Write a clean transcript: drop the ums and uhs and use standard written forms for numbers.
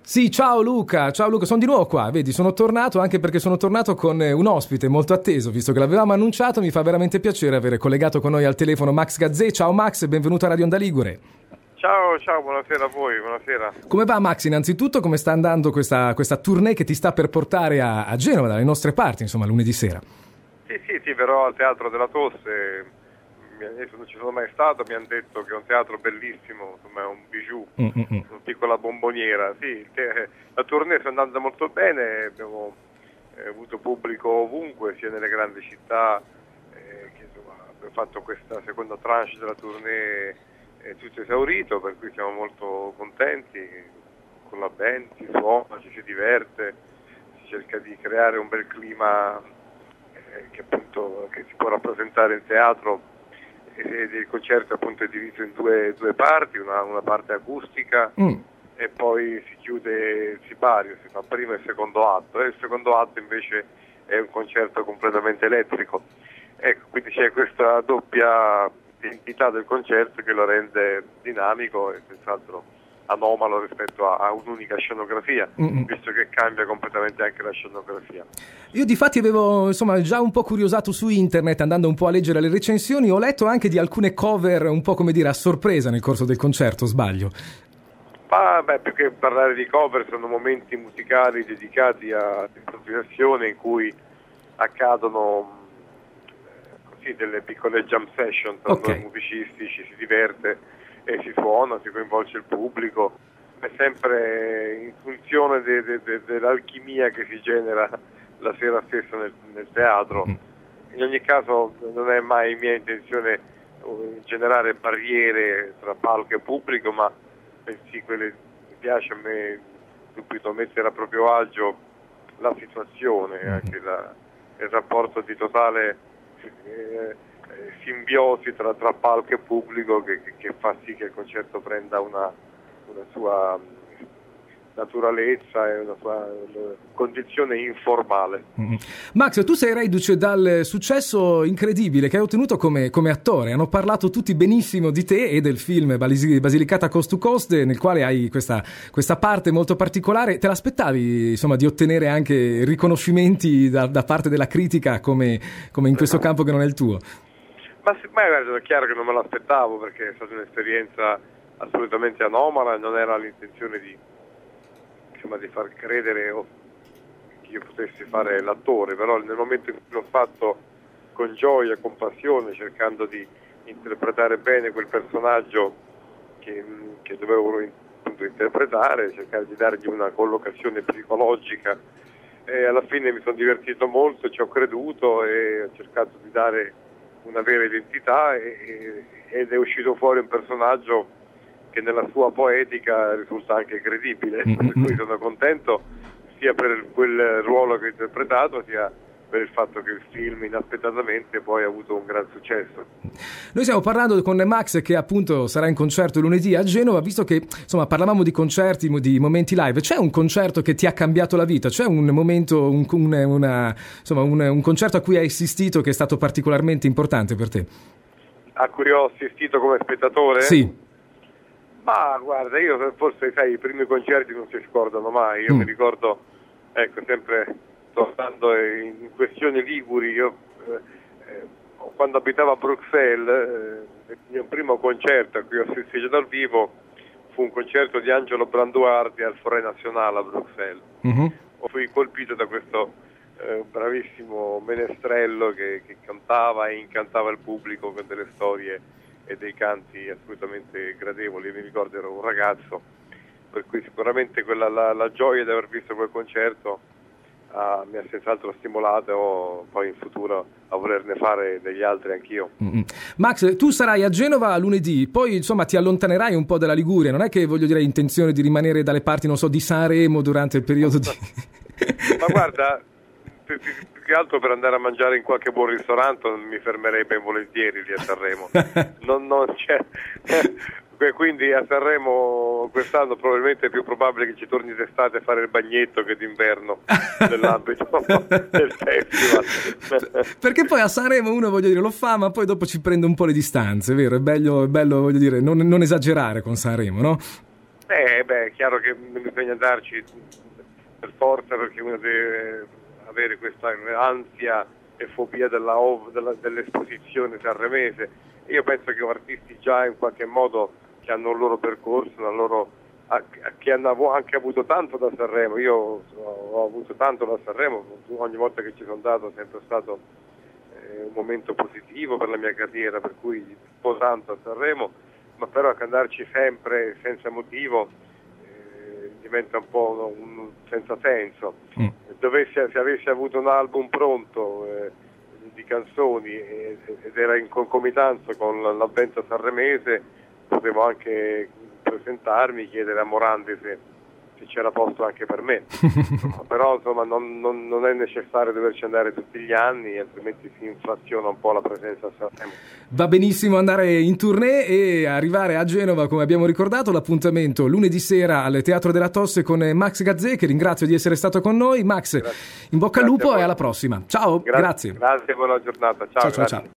Sì, ciao Luca, sono di nuovo qua, vedi, sono tornato anche perché sono tornato con un ospite molto atteso, visto che l'avevamo annunciato, mi fa veramente piacere avere collegato con noi al telefono Max Gazzè. Ciao Max, benvenuto a Radio Onda Ligure. Ciao, buonasera a voi, buonasera. Come va Max, innanzitutto, come sta andando questa tournée che ti sta per portare a Genova, dalle nostre parti, insomma, lunedì sera? Sì, verrò al Teatro della Tosse. Adesso non ci sono mai stato, mi hanno detto che è un teatro bellissimo, insomma è un bijou, una piccola bomboniera. Sì, la tournée sta andando molto bene, abbiamo avuto pubblico ovunque, sia nelle grandi città, che insomma abbiamo fatto questa seconda tranche della tournée tutto esaurito, per cui siamo molto contenti, con la band si suona, ci si diverte, si cerca di creare un bel clima che appunto che si può rappresentare in teatro. Il concerto appunto è diviso in due parti, una parte acustica e poi si chiude il sipario, si fa primo e secondo atto, e il secondo atto invece è un concerto completamente elettrico. Ecco, quindi c'è questa doppia identità del concerto che lo rende dinamico e senz'altro anomalo rispetto a un'unica scenografia, visto che cambia completamente anche la scenografia. Io difatti avevo già un po' curiosato su internet, andando un po' a leggere le recensioni, ho letto anche di alcune cover un po' come dire a sorpresa nel corso del concerto, sbaglio? Più che parlare di cover sono momenti musicali dedicati all'improvvisazione in cui accadono così delle piccole jam session tra due musicisti, ci si diverte e si suona, si coinvolge il pubblico, è sempre in funzione dell'alchimia che si genera la sera stessa nel teatro. In ogni caso non è mai mia intenzione generare barriere tra palco e pubblico, ma sì, mi piace a me subito mettere a proprio agio la situazione, anche il rapporto di totale simbiosi tra palco e pubblico che fa sì che il concerto prenda una sua naturalezza e una sua condizione informale. Max, tu sei reduce dal successo incredibile che hai ottenuto come attore. Hanno parlato tutti benissimo di te e del film Basilicata Coast to Coast, nel quale hai questa parte molto particolare. Te l'aspettavi insomma di ottenere anche riconoscimenti da parte della critica come in questo campo che non è il tuo? Ma guarda, è chiaro che non me l'aspettavo, perché è stata un'esperienza assolutamente anomala, non era l'intenzione di far credere che io potessi fare l'attore, però nel momento in cui l'ho fatto con gioia, con passione, cercando di interpretare bene quel personaggio che dovevo appunto interpretare, cercare di dargli una collocazione psicologica, e alla fine mi sono divertito molto, ci ho creduto e ho cercato di dare una vera identità ed è uscito fuori un personaggio che nella sua poetica risulta anche credibile, per cui sono contento sia per quel ruolo che ho interpretato, sia per il fatto che il film inaspettatamente poi ha avuto un gran successo. Noi stiamo parlando con Max, che appunto sarà in concerto lunedì a Genova, visto che insomma parlavamo di concerti, di momenti live. C'è un concerto che ti ha cambiato la vita? C'è un momento, un concerto a cui hai assistito che è stato particolarmente importante per te? A cui ho assistito come spettatore? Sì. Ma guarda, io forse i primi concerti non si scordano mai. Io mi ricordo, sempre tornando in questioni liguri, io quando abitavo a Bruxelles, il mio primo concerto a cui ho assistito dal vivo fu un concerto di Angelo Branduardi al Forêt National a Bruxelles. Fui colpito da questo bravissimo menestrello che cantava e incantava il pubblico con delle storie e dei canti assolutamente gradevoli. Mi ricordo ero un ragazzo, per cui sicuramente la gioia di aver visto quel concerto mi ha senz'altro stimolato poi in futuro a volerne fare degli altri anch'io. Max, tu sarai a Genova lunedì, poi insomma ti allontanerai un po' dalla Liguria, non è che hai intenzione di rimanere dalle parti, non so, di Sanremo durante il periodo di... Ma guarda, più che altro per andare a mangiare in qualche buon ristorante mi fermerei ben volentieri lì a Sanremo. non c'è quindi a Sanremo quest'anno probabilmente è più probabile che ci torni d'estate a fare il bagnetto che d'inverno nell'ambito del festival. Perché poi a Sanremo uno, lo fa, ma poi dopo ci prende un po' le distanze, vero? È bello non esagerare con Sanremo, no? È chiaro che bisogna andarci per forza, perché uno deve avere questa ansia e fobia dell'esposizione sanremese. Io penso che artisti già in qualche modo che hanno un loro percorso, che hanno anche avuto tanto da Sanremo. Io ho avuto tanto da Sanremo, ogni volta che ci sono andato è sempre stato un momento positivo per la mia carriera, per cui sto tanto a Sanremo, ma però anche andarci sempre senza motivo diventa un po' senza senso. Se avessi avuto un album pronto di canzoni ed era in concomitanza con l'avvento sanremese, potevo anche presentarmi, chiedere a Morandi se c'era posto anche per me. Però insomma non è necessario doverci andare tutti gli anni, altrimenti si inflaziona un po' la presenza a Sanremo. Va benissimo andare in tournée e arrivare a Genova, come abbiamo ricordato. L'appuntamento lunedì sera al Teatro della Tosse con Max Gazzè, che ringrazio di essere stato con noi. Max, in bocca al lupo e alla prossima. Ciao, grazie. Grazie, buona giornata. Ciao.